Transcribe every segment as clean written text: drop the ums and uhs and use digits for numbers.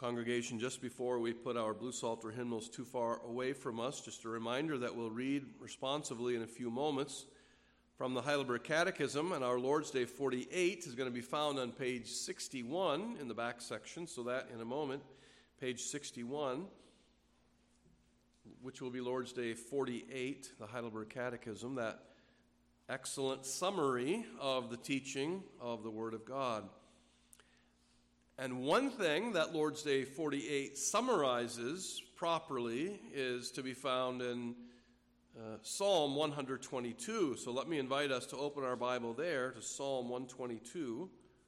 Congregation, just before we put our Blue Psalter hymnals too far away from us, just a reminder that we'll read responsively in a few moments from the Heidelberg Catechism, and our Lord's Day 48 is going to be found on page 61 in the back section, so that in a moment, page 61, which will be Lord's Day 48, the Heidelberg Catechism, that excellent summary of the teaching of the Word of God. And one thing that Lord's Day 48 summarizes properly is to be found in Psalm 122. So let me invite us to open our Bible there to Psalm 122.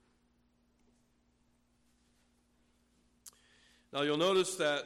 Now you'll notice that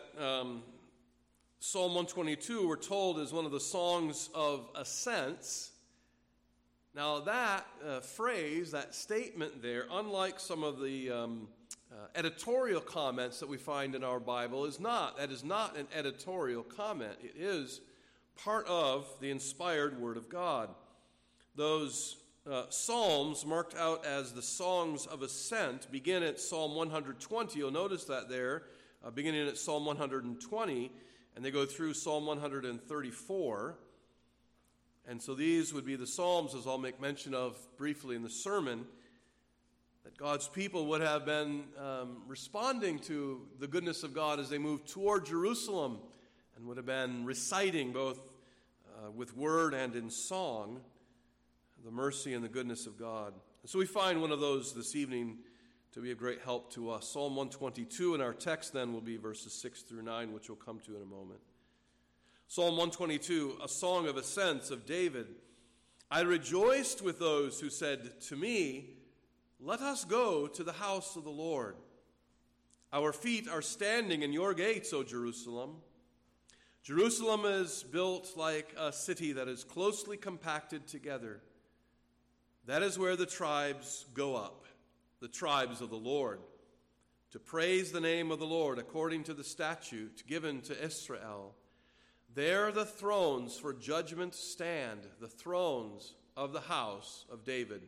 Psalm 122, we're told, is one of the songs of ascents. Now that phrase, that statement there, unlike some of the editorial comments that we find in our Bible, that is not an editorial comment. It is part of the inspired Word of God. Those psalms marked out as the songs of ascent begin at Psalm 120. You'll notice that there, beginning at Psalm 120, and they go through Psalm 134. And so these would be the psalms, as I'll make mention of briefly in the sermon, that God's people would have been responding to the goodness of God as they moved toward Jerusalem, and would have been reciting both with word and in song the mercy and the goodness of God. And so we find one of those this evening to be of great help to us. Psalm 122, and our text then will be verses 6 through 9, which we'll come to in a moment. Psalm 122, a song of ascents of David. I rejoiced with those who said to me, let us go to the house of the Lord. Our feet are standing in your gates, O Jerusalem. Jerusalem is built like a city that is closely compacted together. That is where the tribes go up, the tribes of the Lord, to praise the name of the Lord according to the statute given to Israel. There the thrones for judgment stand, the thrones of the house of David.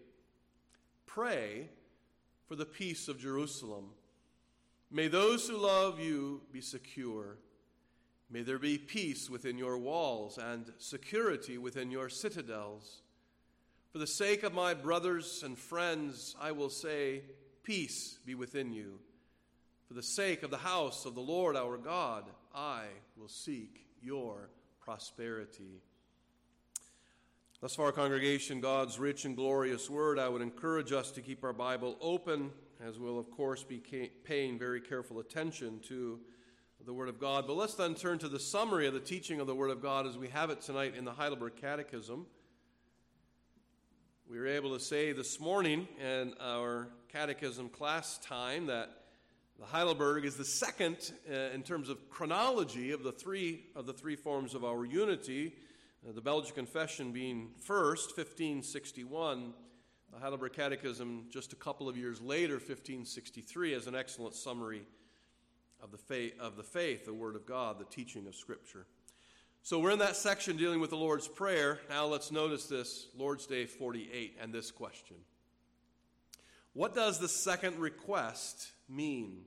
Pray for the peace of Jerusalem. May those who love you be secure. May there be peace within your walls and security within your citadels. For the sake of my brothers and friends, I will say, peace be within you. For the sake of the house of the Lord our God, I will seek your prosperity. Thus far, congregation, God's rich and glorious word, I would encourage us to keep our Bible open, as we'll, of course, be paying very careful attention to the Word of God. But let's then turn to the summary of the teaching of the Word of God as we have it tonight in the Heidelberg Catechism. We were able to say this morning in our catechism class time that the Heidelberg is the second in terms of chronology of the three forms of our unity. The Belgic Confession being first, 1561. The Heidelberg Catechism just a couple of years later, 1563, as an excellent summary of the faith, the Word of God, the teaching of Scripture. So we're in that section dealing with the Lord's Prayer. Now let's notice this, Lord's Day 48, and this question. What does the second request mean?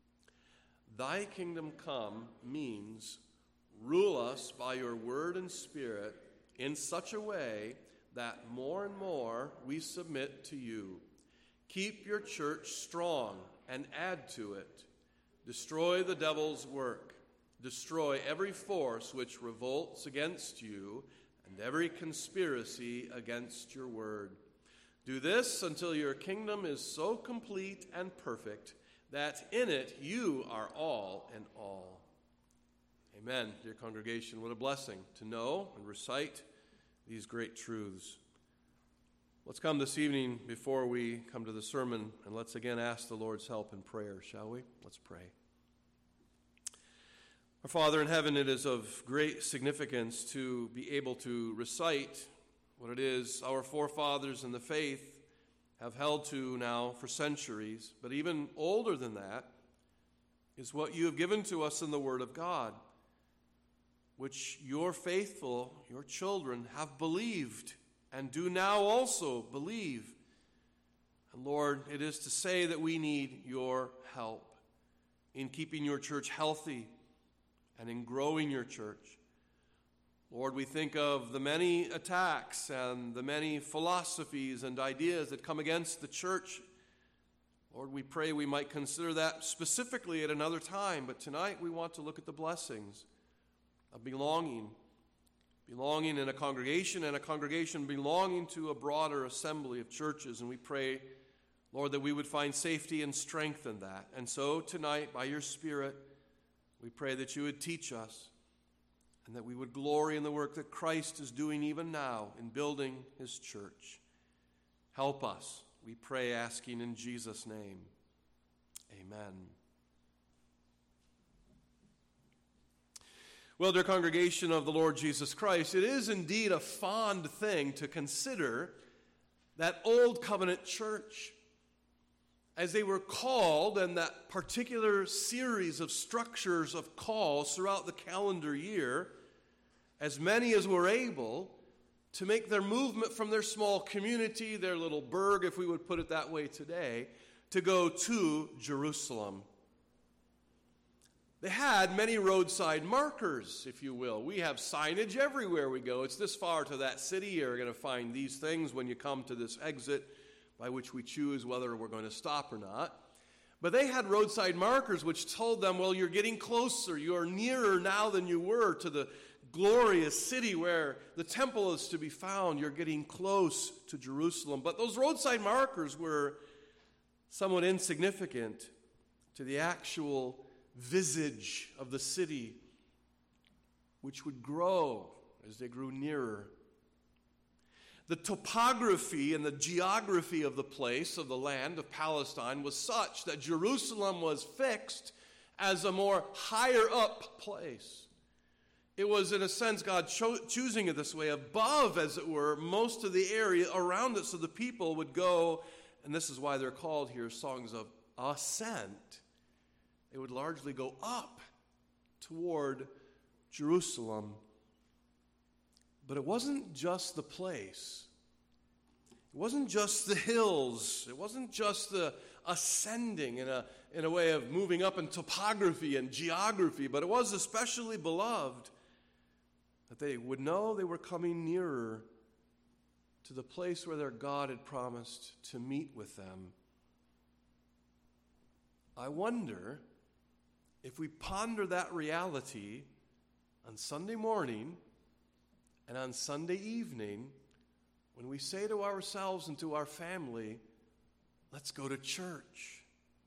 Thy kingdom come means rule us by your word and spirit in such a way that more and more we submit to you. Keep your church strong and add to it. Destroy the devil's work. Destroy every force which revolts against you and every conspiracy against your word. Do this until your kingdom is so complete and perfect that in it you are all in all. Amen. Dear congregation, what a blessing to know and recite these great truths. Let's come this evening before we come to the sermon, and let's again ask the Lord's help in prayer, shall we? Let's pray. Our Father in heaven, it is of great significance to be able to recite what it is our forefathers in the faith have held to now for centuries, but even older than that is what you have given to us in the Word of God, which your faithful, your children, have believed and do now also believe. And Lord, it is to say that we need your help. in keeping your church healthy and in growing your church. Lord, we think of the many attacks and the many philosophies and ideas that come against the church. Lord, we pray we might consider that specifically at another time, but tonight we want to look at the blessings of belonging in a congregation, and a congregation belonging to a broader assembly of churches. And we pray, Lord, that we would find safety and strength in that. And so tonight, by your Spirit, we pray that you would teach us and that we would glory in the work that Christ is doing even now in building his church. Help us, we pray, asking in Jesus' name. Amen. Well, dear congregation of the Lord Jesus Christ, it is indeed a fond thing to consider that old covenant church, as they were called, and that particular series of structures of calls throughout the calendar year, as many as were able to make their movement from their small community, their little burg, if we would put it that way today, to go to Jerusalem. They had many roadside markers, if you will. We have signage everywhere we go. It's this far to that city. You're going to find these things when you come to this exit, by which we choose whether we're going to stop or not. But they had roadside markers which told them, well, you're getting closer. You're nearer now than you were to the glorious city where the temple is to be found. You're getting close to Jerusalem. But those roadside markers were somewhat insignificant to the actual visage of the city, which would grow as they grew nearer. The topography and the geography of the place, of the land of Palestine, was such that Jerusalem was fixed as a more higher up place. It was, in a sense, God choosing it this way, above, as it were, most of the area around it, so the people would go, and this is why they're called here songs of ascent. They would largely go up toward Jerusalem. But it wasn't just the place. It wasn't just the hills. It wasn't just the ascending in a way of moving up in topography and geography, but it was especially beloved that they would know they were coming nearer to the place where their God had promised to meet with them. I wonder if we ponder that reality on Sunday morning and on Sunday evening, when we say to ourselves and to our family, let's go to church.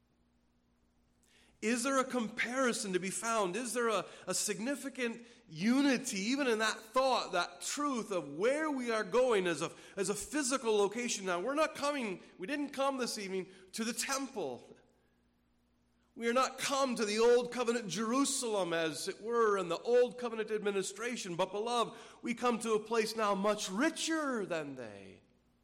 Is there a comparison to be found? Is there a significant unity, even in that thought, that truth of where we are going as a physical location? Now, we didn't come this evening to the temple. We are not come to the old covenant Jerusalem, as it were, in the old covenant administration. But, beloved, we come to a place now much richer than they,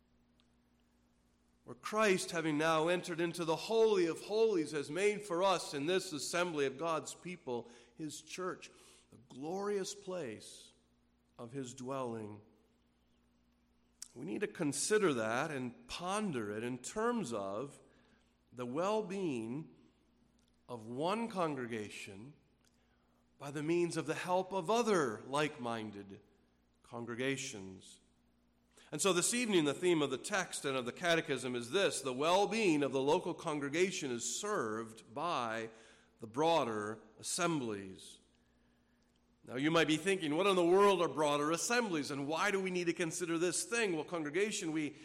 where Christ, having now entered into the Holy of Holies, has made for us in this assembly of God's people, his church, a glorious place of his dwelling. We need to consider that and ponder it in terms of the well-being of one congregation by the means of the help of other like-minded congregations. And so this evening, the theme of the text and of the catechism is this: the well-being of the local congregation is served by the broader assemblies. Now, you might be thinking, what in the world are broader assemblies, and why do we need to consider this thing? Well, congregation, we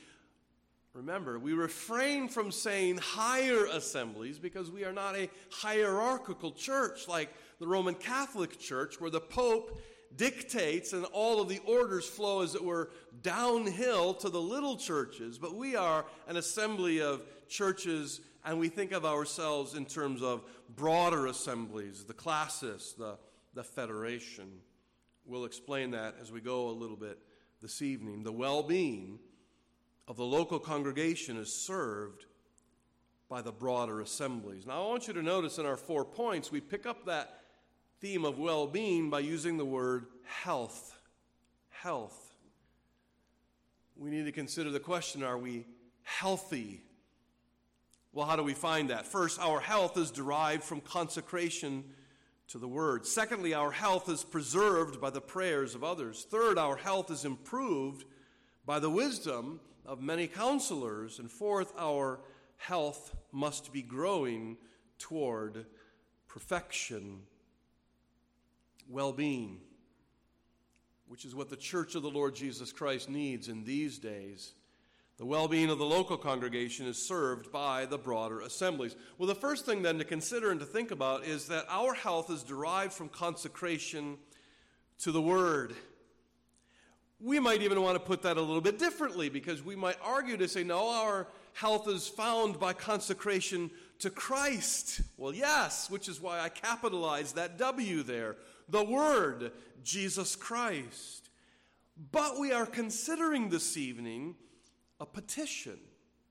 refrain from saying higher assemblies because we are not a hierarchical church like the Roman Catholic Church, where the Pope dictates and all of the orders flow, as it were, downhill to the little churches. But we are an assembly of churches, and we think of ourselves in terms of broader assemblies, the classis, the federation. We'll explain that as we go a little bit this evening. The well-being of the local congregation is served by the broader assemblies. Now, I want you to notice in our 4 points, we pick up that theme of well-being by using the word health. Health. We need to consider the question, are we healthy? Well, how do we find that? First, our health is derived from consecration to the Word. Secondly, our health is preserved by the prayers of others. Third, our health is improved by the wisdom of many counselors. And fourth, our health must be growing toward perfection, well-being, which is what the Church of the Lord Jesus Christ needs in these days. The well-being of the local congregation is served by the broader assemblies. Well, the first thing then to consider and to think about is that our health is derived from consecration to the Word. We might even want to put that a little bit differently, because we might argue to say, no, our health is found by consecration to Christ. Well, yes, which is why I capitalized that W there. The Word, Jesus Christ. But we are considering this evening a petition.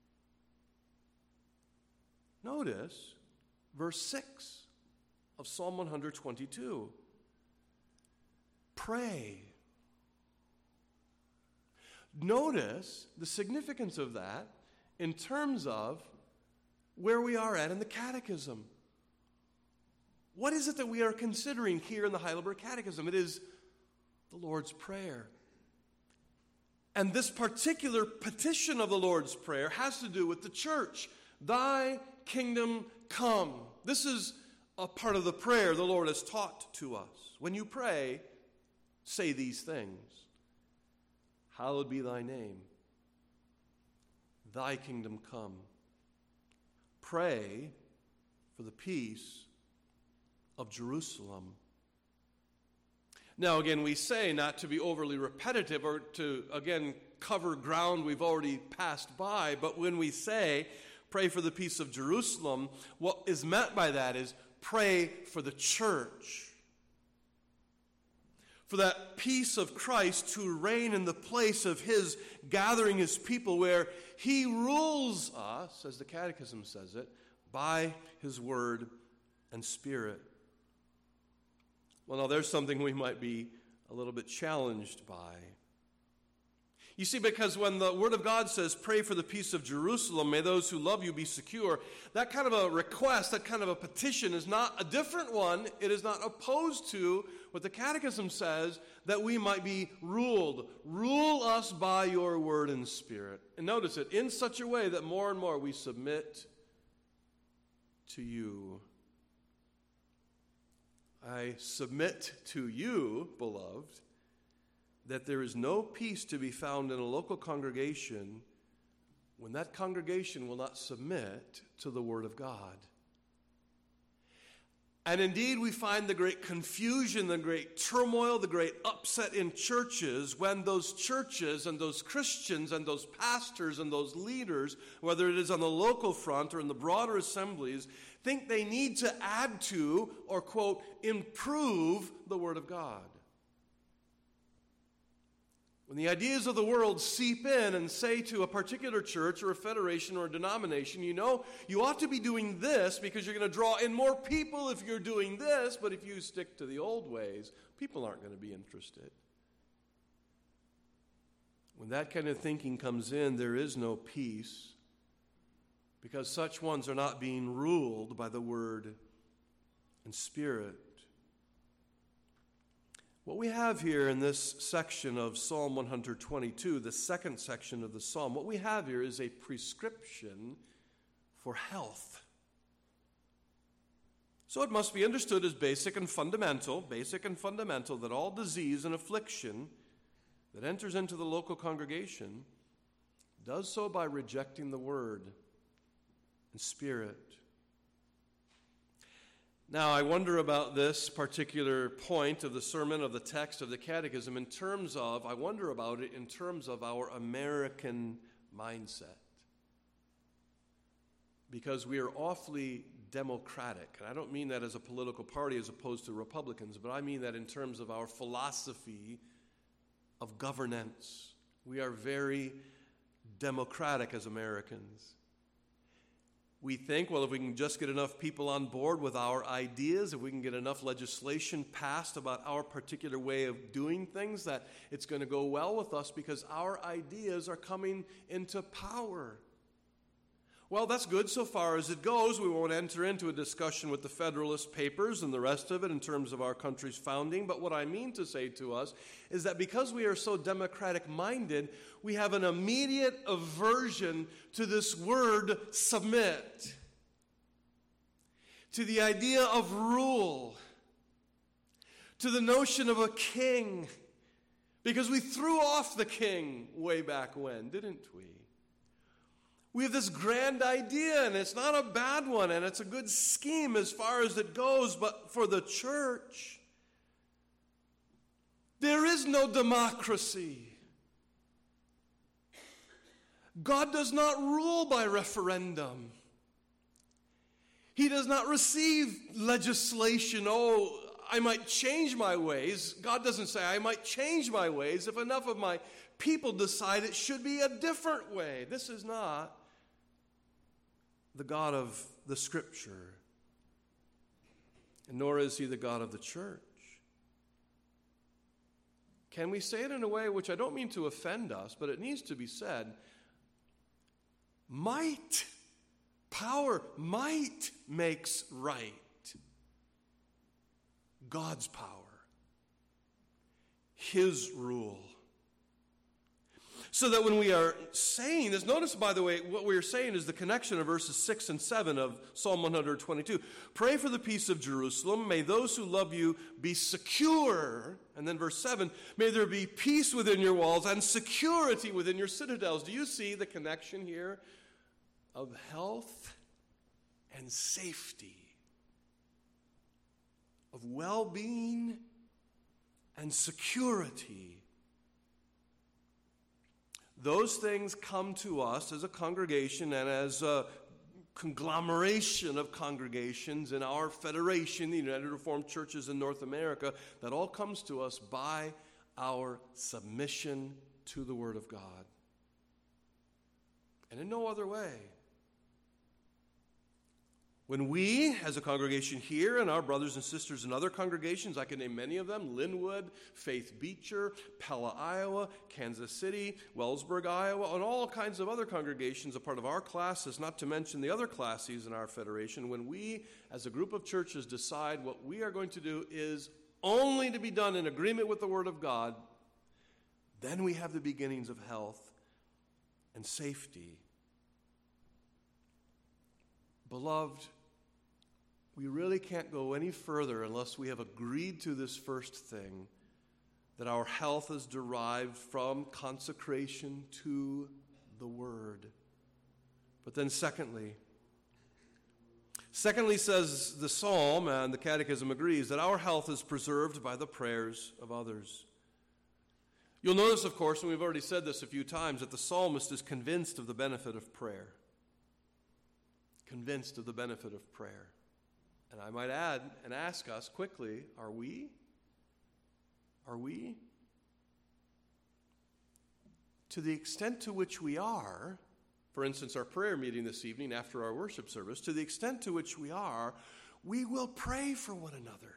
Notice verse 6 of Psalm 122. Pray. Notice the significance of that in terms of where we are at in the Catechism. What is it that we are considering here in the Heidelberg Catechism? It is the Lord's Prayer. And this particular petition of the Lord's Prayer has to do with the church. Thy kingdom come. This is a part of the prayer the Lord has taught to us. When you pray, say these things. Hallowed be thy name. Thy kingdom come. Pray for the peace of Jerusalem. Now, again, we say not to be overly repetitive or to, again, cover ground we've already passed by, but when we say, pray for the peace of Jerusalem, what is meant by that is pray for the church. For that peace of Christ to reign in the place of his gathering his people, where he rules us, as the Catechism says it, by his word and spirit. Well, now there's something we might be a little bit challenged by. You see, because when the Word of God says, pray for the peace of Jerusalem, may those who love you be secure, that kind of a request, that kind of a petition is not a different one. It is not opposed to what the Catechism says, that we might be ruled. Rule us by your word and spirit. And notice it, in such a way that more and more we submit to you. I submit to you, beloved, that there is no peace to be found in a local congregation when that congregation will not submit to the Word of God. And indeed, we find the great confusion, the great turmoil, the great upset in churches when those churches and those Christians and those pastors and those leaders, whether it is on the local front or in the broader assemblies, think they need to add to or, quote, improve the Word of God. When the ideas of the world seep in and say to a particular church or a federation or a denomination, you know, you ought to be doing this because you're going to draw in more people if you're doing this, but if you stick to the old ways, people aren't going to be interested. When that kind of thinking comes in, there is no peace because such ones are not being ruled by the Word and Spirit. What we have here in this section of Psalm 122, the second section of the psalm, what we have here is a prescription for health. So it must be understood as basic and fundamental that all disease and affliction that enters into the local congregation does so by rejecting the Word and Spirit. Now, I wonder about this particular point of the sermon, of the text of the Catechism, I wonder about it in terms of our American mindset. Because we are awfully democratic. And I don't mean that as a political party as opposed to Republicans, but I mean that in terms of our philosophy of governance. We are very democratic as Americans. We think, well, if we can just get enough people on board with our ideas, if we can get enough legislation passed about our particular way of doing things, that it's going to go well with us because our ideas are coming into power. Well, that's good so far as it goes. We won't enter into a discussion with the Federalist Papers and the rest of it in terms of our country's founding. But what I mean to say to us is that because we are so democratic-minded, we have an immediate aversion to this word submit, to the idea of rule, to the notion of a king, because we threw off the king way back when, didn't we? We have this grand idea, and it's not a bad one, and it's a good scheme as far as it goes, but for the church, there is no democracy. God does not rule by referendum. He does not receive legislation. Oh, I might change my ways. God doesn't say, I might change my ways if enough of my people decide it should be a different way. This is not the God of the Scripture, and nor is he the God of the church. Can we say it in a way which I don't mean to offend us, but it needs to be said? Might, power, might makes right. God's power, his rule. So that when we are saying this, notice, by the way, what we are saying is the connection of verses 6 and 7 of Psalm 122. Pray for the peace of Jerusalem. May those who love you be secure. And then verse 7, may there be peace within your walls and security within your citadels. Do you see the connection here of health and safety, of well-being and security? Those things come to us as a congregation and as a conglomeration of congregations in our federation, the United Reformed Churches in North America. That all comes to us by our submission to the Word of God. And in no other way. When we, as a congregation here, and our brothers and sisters in other congregations, I can name many of them, Linwood, Faith Beecher, Pella, Iowa, Kansas City, Wellsburg, Iowa, and all kinds of other congregations, a part of our classes, not to mention the other classes in our federation, when we, as a group of churches, decide what we are going to do is only to be done in agreement with the Word of God, then we have the beginnings of health and safety. Beloved, we really can't go any further unless we have agreed to this first thing, that our health is derived from consecration to the Word. But then secondly says the Psalm, and the Catechism agrees, that our health is preserved by the prayers of others. You'll notice, of course, and we've already said this a few times, that the psalmist is convinced of the benefit of prayer. Convinced of the benefit of prayer. And I might add and ask us quickly, are we? Are we? To the extent to which we are, for instance, our prayer meeting this evening after our worship service, to the extent to which we are, we will pray for one another.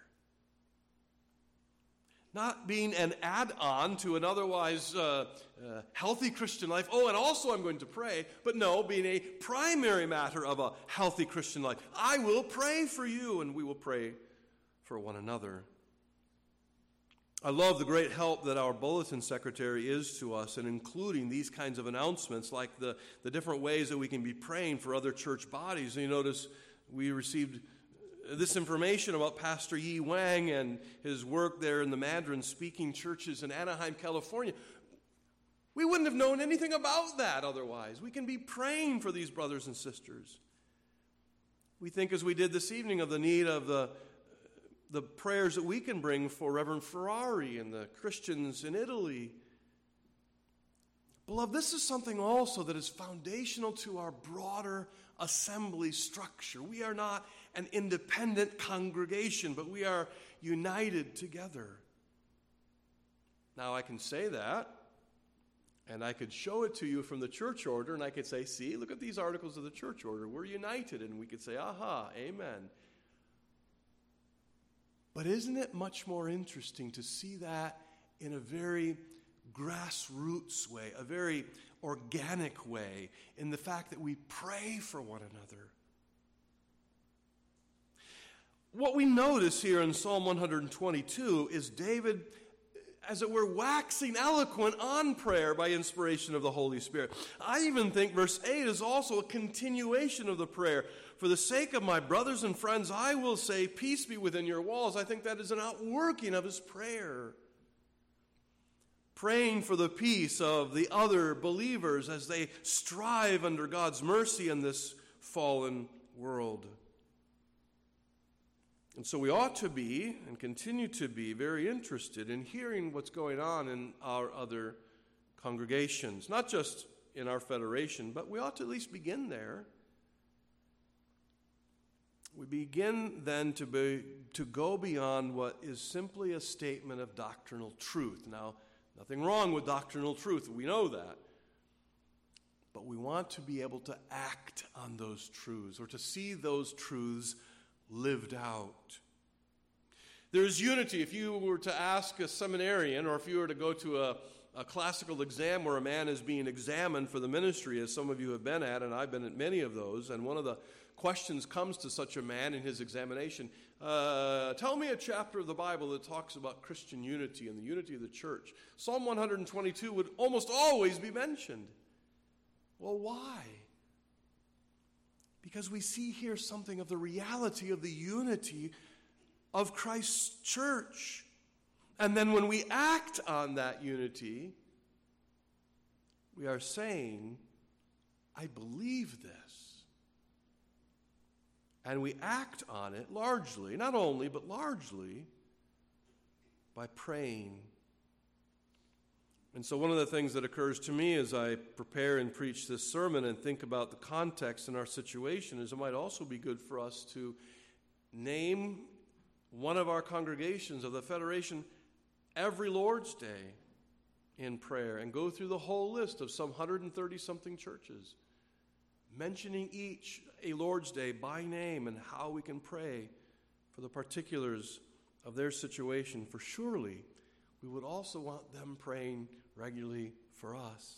Not being an add-on to an otherwise healthy Christian life. Oh, and also I'm going to pray. But no, being a primary matter of a healthy Christian life. I will pray for you, and we will pray for one another. I love the great help that our bulletin secretary is to us in including these kinds of announcements, like the different ways that we can be praying for other church bodies. And you notice we received this information about Pastor Yi Wang and his work there in the Mandarin speaking churches in Anaheim, California. We wouldn't have known anything about that otherwise. We can be praying for these brothers and sisters. We think, as we did this evening, of the need of the prayers that we can bring for Reverend Ferrari and the Christians in Italy. Beloved, this is something also that is foundational to our broader assembly structure. We are not an independent congregation, but we are united together. Now, I can say that, and I could show it to you from the church order, and I could say, see, look at these articles of the church order. We're united, and we could say, aha, amen. But isn't it much more interesting to see that in a very grassroots way, a very organic way in the fact that we pray for one another. What we notice here in Psalm 122 is David, as it were, waxing eloquent on prayer by inspiration of the Holy Spirit. I even think verse 8 is also a continuation of the prayer. For the sake of my brothers and friends, I will say, peace be within your walls. I think that is an outworking of his prayer. Praying for the peace of the other believers as they strive under God's mercy in this fallen world. And so we ought to be, and continue to be, very interested in hearing what's going on in our other congregations. Not just in our federation, but we ought to at least begin there. We begin then to go beyond what is simply a statement of doctrinal truth. Now, nothing wrong with doctrinal truth. We know that. But we want to be able to act on those truths, or to see those truths lived out. There's unity. If you were to ask a seminarian, or if you were to go to a classical exam where a man is being examined for the ministry, as some of you have been at, and I've been at many of those, and one of the questions comes to such a man in his examination, tell me a chapter of the Bible that talks about Christian unity and the unity of the church. Psalm 122 would almost always be mentioned. Well, why? Because we see here something of the reality of the unity of Christ's church. And then when we act on that unity, we are saying, I believe this. And we act on it largely, not only, but largely, by praying. And so one of the things that occurs to me as I prepare and preach this sermon and think about the context in our situation is it might also be good for us to name one of our congregations of the Federation every Lord's Day in prayer and go through the whole list of some 130-something churches, mentioning each a Lord's Day by name and how we can pray for the particulars of their situation. For surely we would also want them praying regularly for us.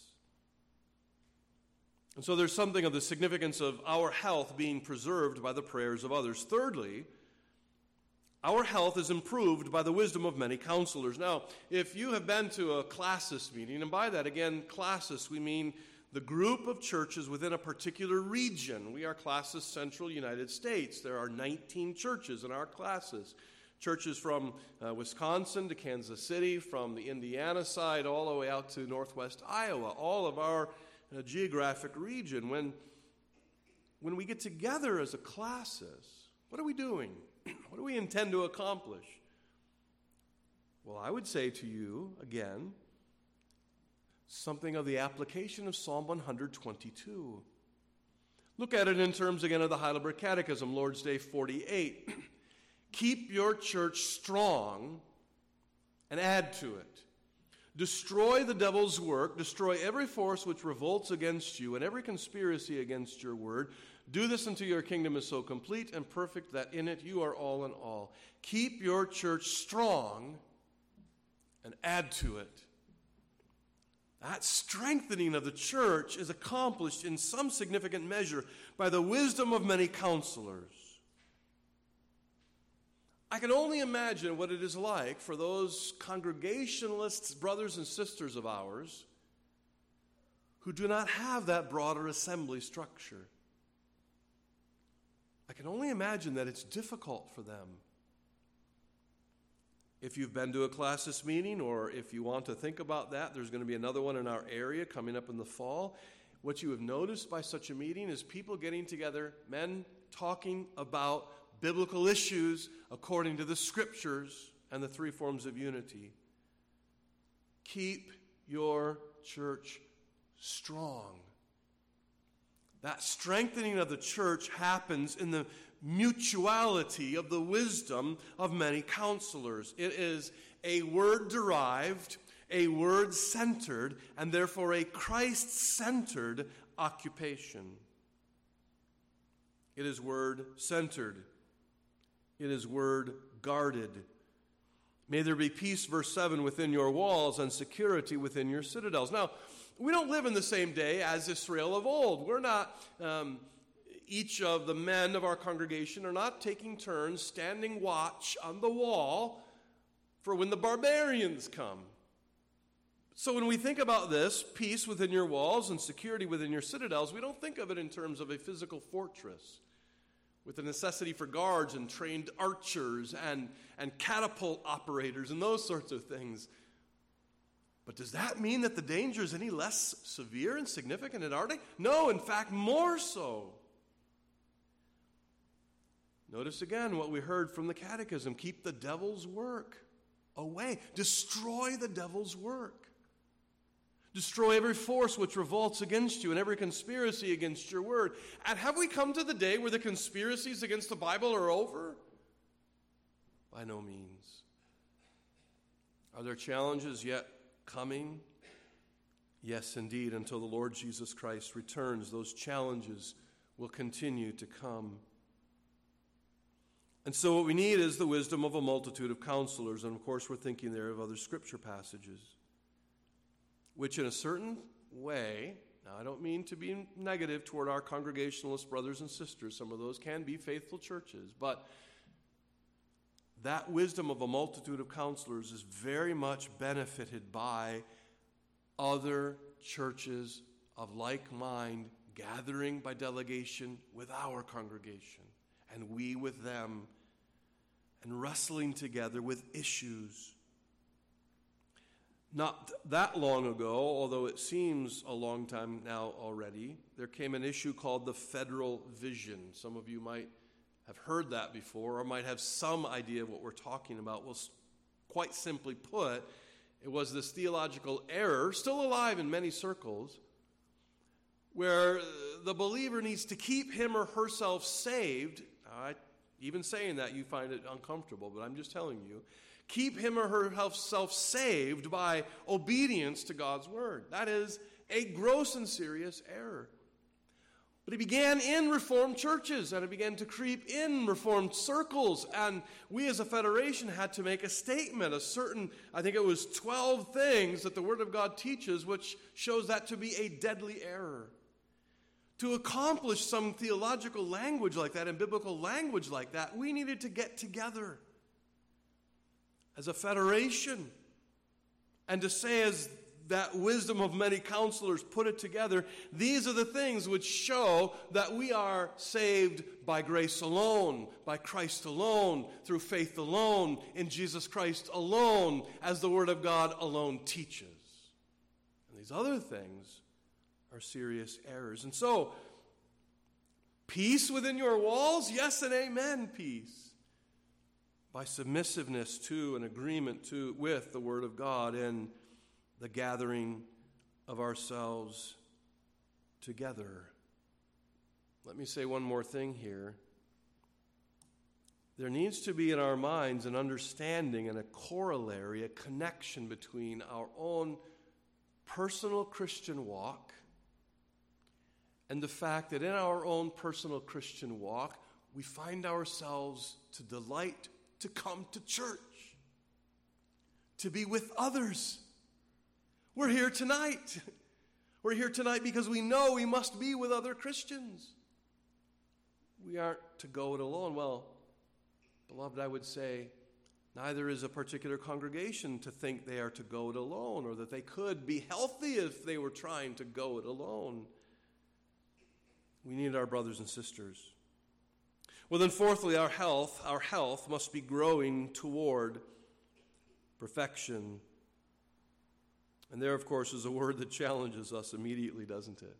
And so there's something of the significance of our health being preserved by the prayers of others. Thirdly, our health is improved by the wisdom of many counselors. Now, if you have been to a classis meeting, and by that, again, classis, we mean the group of churches within a particular region. We are Classis Central United States. There are 19 churches in our classis. Churches from Wisconsin to Kansas City, from the Indiana side all the way out to northwest Iowa, all of our geographic region. When we get together as a classis, what are we doing? What do we intend to accomplish? Well, I would say to you, again, something of the application of Psalm 122. Look at it in terms, again, of the Heidelberg Catechism, Lord's Day 48. Keep your church strong and add to it. Destroy the devil's work, destroy every force which revolts against you and every conspiracy against your word. Do this until your kingdom is so complete and perfect that in it you are all in all. Keep your church strong and add to it. That strengthening of the church is accomplished in some significant measure by the wisdom of many counselors. I can only imagine what it is like for those Congregationalists, brothers and sisters of ours, who do not have that broader assembly structure. I can only imagine that it's difficult for them. If you've been to a classis meeting, or if you want to think about that, there's going to be another one in our area coming up in the fall. What you have noticed by such a meeting is people getting together, men talking about biblical issues according to the Scriptures and the three forms of unity. Keep your church strong. That strengthening of the church happens in the mutuality of the wisdom of many counselors. It is a word-derived, a word-centered, and therefore a Christ-centered occupation. It is word-centered. It is word-guarded. May there be peace, verse 7, within your walls and security within your citadels. Now, We don't live in the same day as Israel of old. We're not, each of the men of our congregation are not taking turns standing watch on the wall for when the barbarians come. So when we think about this, peace within your walls and security within your citadels, we don't think of it in terms of a physical fortress with the necessity for guards and trained archers and catapult operators and those sorts of things. But does that mean that the danger is any less severe and significant in our day? No, in fact, more so. Notice again what we heard from the Catechism. Keep the devil's work away. Destroy the devil's work. Destroy every force which revolts against you and every conspiracy against your word. And have we come to the day where the conspiracies against the Bible are over? By no means. Are there challenges yet coming? Yes, indeed. Until the Lord Jesus Christ returns, those challenges will continue to come. And so what we need is the wisdom of a multitude of counselors. And of course, we're thinking there of other scripture passages, which in a certain way, now I don't mean to be negative toward our Congregationalist brothers and sisters. Some of those can be faithful churches. But that wisdom of a multitude of counselors is very much benefited by other churches of like mind gathering by delegation with our congregation, and we with them, and wrestling together with issues. Not that long ago, although it seems a long time now already, there came an issue called the Federal Vision. Some of you might have heard that before or might have some idea of what we're talking about. Well, quite simply put, it was this theological error, still alive in many circles, where the believer needs to keep him or herself saved. Even saying that, you find it uncomfortable, but I'm just telling you. Keep him or herself saved by obedience to God's word. That is a gross and serious error. But it began in Reformed churches, and it began to creep in Reformed circles. And we as a federation had to make a statement, I think it was 12 things that the Word of God teaches, which shows that to be a deadly error. To accomplish some theological language like that and biblical language like that, we needed to get together as a federation and to say, as that wisdom of many counselors put it together, these are the things which show that we are saved by grace alone, by Christ alone, through faith alone, in Jesus Christ alone, as the Word of God alone teaches. And these other things are serious errors. And so, peace within your walls? Yes and amen, peace. By submissiveness to and agreement with the Word of God and the gathering of ourselves together. Let me say one more thing here. There needs to be in our minds an understanding and a corollary, a connection between our own personal Christian walk and the fact that in our own personal Christian walk, we find ourselves to delight to come to church, to be with others. We're here tonight. We're here tonight because we know we must be with other Christians. We aren't to go it alone. Well, beloved, I would say, neither is a particular congregation to think they are to go it alone, or that they could be healthy if they were trying to go it alone. We need our brothers and sisters. Well, then, fourthly, our health must be growing toward perfection. And there, of course, is a word that challenges us immediately, doesn't it?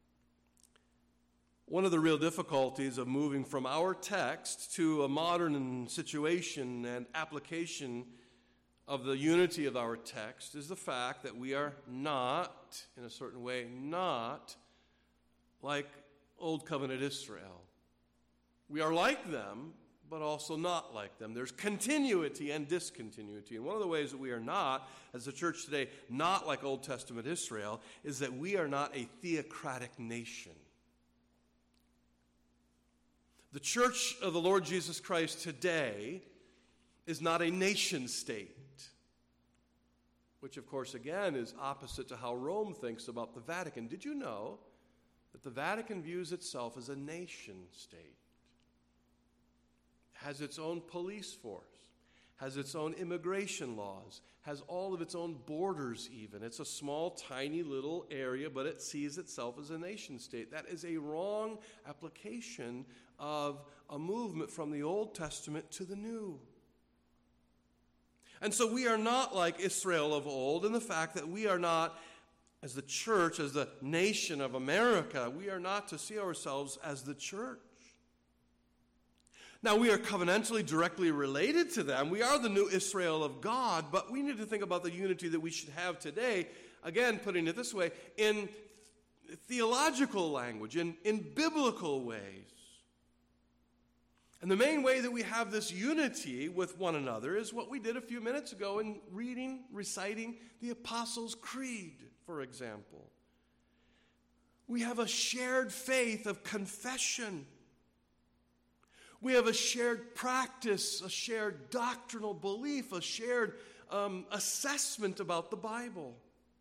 One of the real difficulties of moving from our text to a modern situation and application of the unity of our text is the fact that we are not, in a certain way, not like Old Covenant Israel. We are like them, but also not like them. There's continuity and discontinuity. And one of the ways that we are not, as a church today, not like Old Testament Israel, is that we are not a theocratic nation. The church of the Lord Jesus Christ today is not a nation state. which of course again is opposite to how Rome thinks about the Vatican. Did you know that the Vatican views itself as a nation state? Has its own police force, has its own immigration laws, has all of its own borders even. It's a small, tiny little area, but it sees itself as a nation state. That is a wrong application of a movement from the Old Testament to the New. And so we are not like Israel of old in the fact that we are not, as the church, as the nation of America, we are not to see ourselves as the church. Now, we are covenantally directly related to them. We are the new Israel of God, but we need to think about the unity that we should have today, again, putting it this way, in theological language, in biblical ways. And the main way that we have this unity with one another is what we did a few minutes ago in reciting the Apostles' Creed, for example. We have a shared faith of confession. We have a shared practice, a shared doctrinal belief, a shared assessment about the Bible.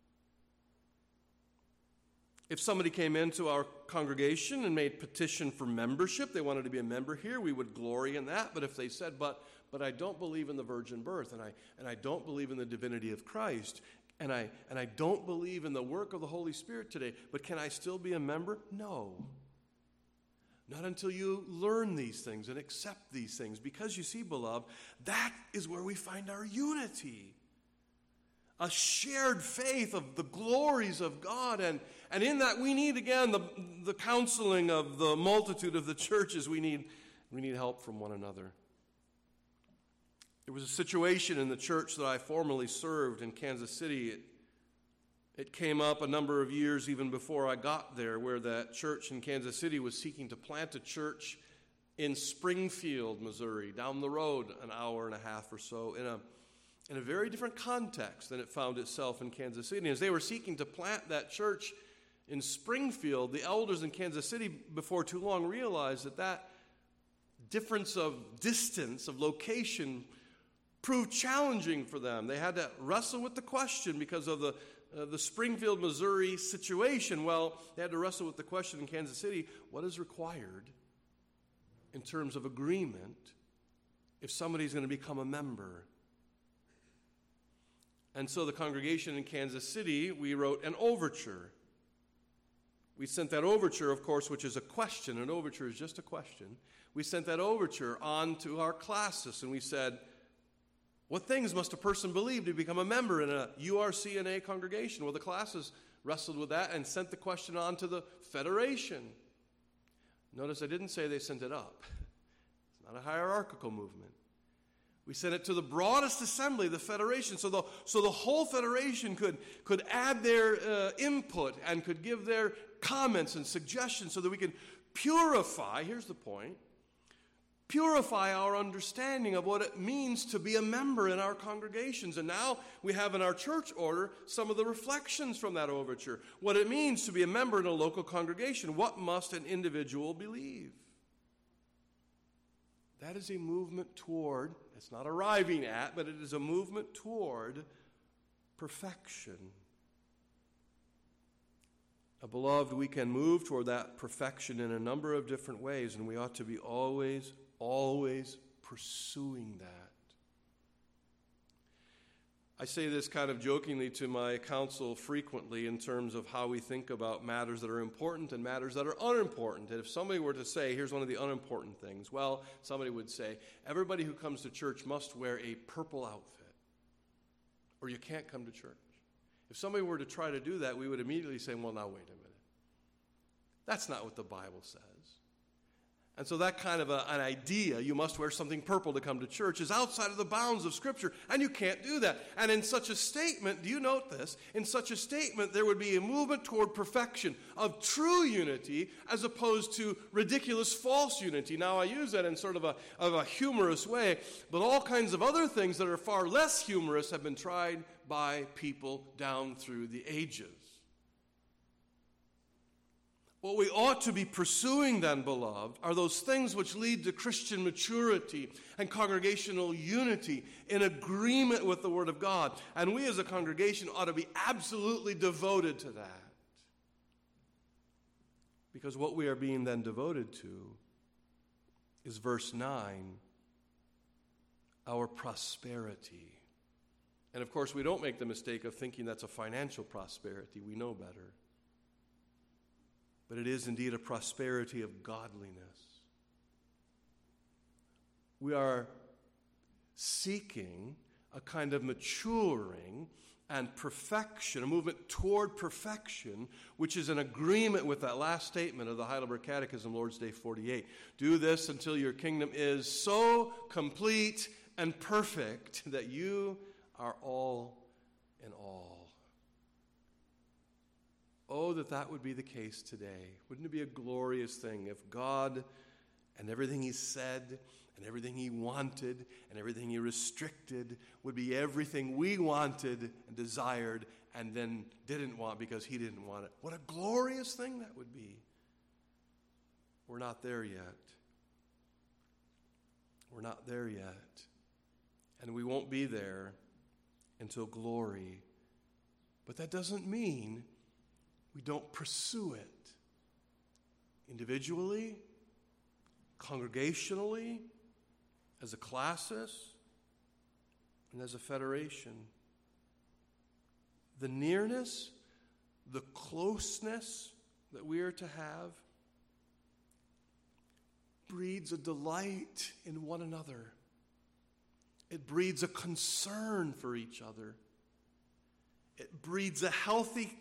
If somebody came into our congregation and made petition for membership, they wanted to be a member here, we would glory in that. But if they said, but I don't believe in the virgin birth, and I don't believe in the divinity of Christ, and I don't believe in the work of the Holy Spirit today, but can I still be a member? No. Not until you learn these things and accept these things. Because you see, beloved, that is where we find our unity. A shared faith of the glories of God. And in that we need, again, the counseling of the multitude of the churches. We need help from one another. There was a situation in the church that I formerly served in Kansas City. It came up a number of years even before I got there, where that church in Kansas City was seeking to plant a church in Springfield, Missouri, down the road an hour and a half or so, in a very different context than it found itself in Kansas City. And as they were seeking to plant that church in Springfield, the elders in Kansas City before too long realized that difference of distance, of location, proved challenging for them. They had to wrestle with the question because of the Springfield, Missouri situation. Well, they had to wrestle with the question in Kansas City, what is required in terms of agreement if somebody's going to become a member? And so the congregation in Kansas City, we wrote an overture. We sent that overture, of course, which is a question. An overture is just a question. We sent that overture on to our classes, and we said, what things must a person believe to become a member in a URCNA congregation? Well, the classes wrestled with that and sent the question on to the federation. Notice I didn't say they sent it up. It's not a hierarchical movement. We sent it to the broadest assembly, the federation, so the whole federation could add their input and could give their comments and suggestions so that we can purify, here's the point, purify our understanding of what it means to be a member in our congregations. And now we have in our church order some of the reflections from that overture. What it means to be a member in a local congregation. What must an individual believe? That is a movement toward, it's not arriving at, but it is a movement toward perfection. Beloved, we can move toward that perfection in a number of different ways, and we ought to be always pursuing that. I say this kind of jokingly to my counsel frequently in terms of how we think about matters that are important and matters that are unimportant. And if somebody were to say, here's one of the unimportant things, well, somebody would say, everybody who comes to church must wear a purple outfit, or you can't come to church. If somebody were to try to do that, we would immediately say, well, now wait a minute. That's not what the Bible says. And so that kind of an idea, you must wear something purple to come to church, is outside of the bounds of Scripture, and you can't do that. And in such a statement, do you note this? In such a statement, there would be a movement toward perfection, of true unity, as opposed to ridiculous false unity. Now, I use that in sort of a humorous way, but all kinds of other things that are far less humorous have been tried by people down through the ages. What we ought to be pursuing then, beloved, are those things which lead to Christian maturity and congregational unity in agreement with the Word of God. And we as a congregation ought to be absolutely devoted to that. Because what we are being then devoted to is verse 9, our prosperity. And of course, we don't make the mistake of thinking that's a financial prosperity. We know better. But it is indeed a prosperity of godliness. We are seeking a kind of maturing and perfection, a movement toward perfection, which is in agreement with that last statement of the Heidelberg Catechism, Lord's Day 48. Do this until your kingdom is so complete and perfect that you are all in all. Oh, that would be the case today. Wouldn't it be a glorious thing if God and everything he said and everything he wanted and everything he restricted would be everything we wanted and desired and then didn't want because he didn't want it? What a glorious thing that would be. We're not there yet. We're not there yet. And we won't be there until glory. But that doesn't mean we don't pursue it individually, congregationally, as a classis, and as a federation. The nearness, the closeness that we are to have breeds a delight in one another. It breeds a concern for each other. It breeds a healthy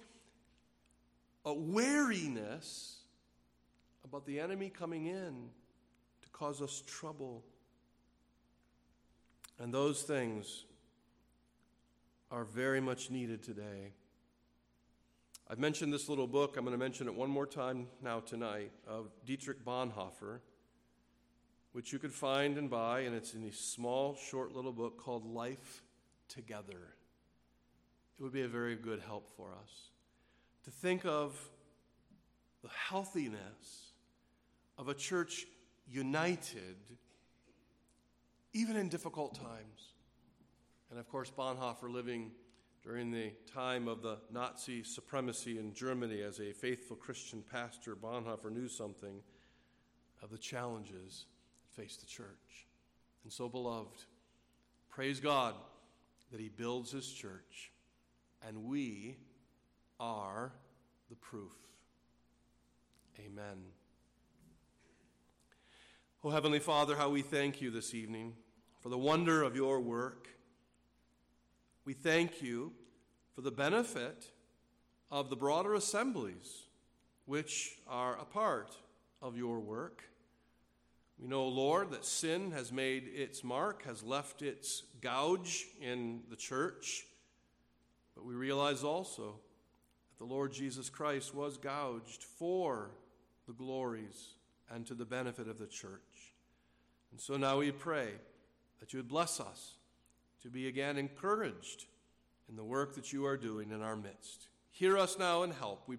wariness about the enemy coming in to cause us trouble. And those things are very much needed today. I've mentioned this little book. I'm going to mention it one more time now tonight, of Dietrich Bonhoeffer, which you could find and buy, and it's in a small, short little book called Life Together. It would be a very good help for us to think of the healthiness of a church united even in difficult times. And of course, Bonhoeffer, living during the time of the Nazi supremacy in Germany as a faithful Christian pastor, Bonhoeffer knew something of the challenges that faced the church. And so, beloved, praise God that he builds his church, and we are the proof. Amen. Oh, Heavenly Father, how we thank you this evening for the wonder of your work. We thank you for the benefit of the broader assemblies which are a part of your work. We know, Lord, that sin has made its mark, has left its gouge in the church. But we realize also that the Lord Jesus Christ was gouged for the glories and to the benefit of the church. And so now we pray that you would bless us to be again encouraged in the work that you are doing in our midst. Hear us now and help. We